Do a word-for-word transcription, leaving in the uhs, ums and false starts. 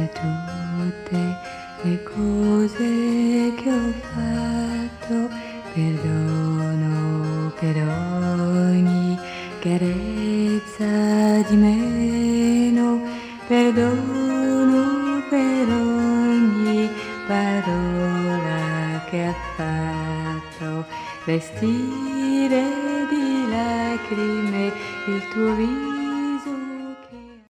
tutte le cose che ho fatto, perdono per ogni carezza di meno, perdono per ogni parola che ha fatto vestire di lacrime il tuo viso.